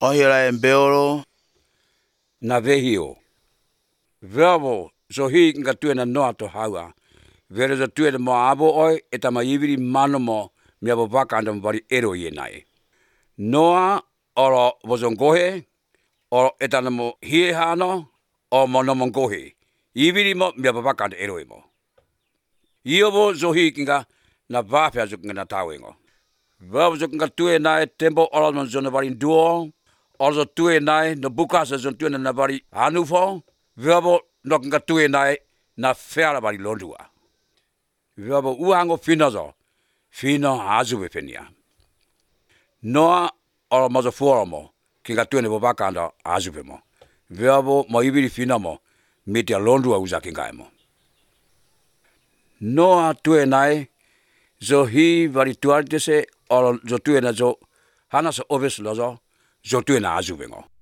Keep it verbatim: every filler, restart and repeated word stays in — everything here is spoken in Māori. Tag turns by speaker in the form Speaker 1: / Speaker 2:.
Speaker 1: Ohira en Beoro.
Speaker 2: Na vehio. Verbo so hi nga tuena noa to haua. Vere so tuena mo abo oi eta ma ibiri mano mo mi abo vaka anda mbari ero ye nai. Noa oro wazongohe oro eta na mo hie hano o mo no mongohe. Ibiri mo mi abo vaka anda ero mo. Iobo so hi nga na vafia so nga na tawengo. Verbo so nga tuena e tempo oro mo zona bari duo. Oro tuena no buka so zona tuena na bari hanufo. Verbo no nga tuena na fera bari londua. Verbo uango finazo. Fino azuwe fenia. Noa oro mo zo fuoromo. Kinga tuena bo bakanda azuwe mo. Verbo mo ibiri fina mo. Metia londua uza kinga mo. Noa tuena zo hi bari tuarte se oro zo tuena zo hana so obes lozo zo tuena azuwe ngo.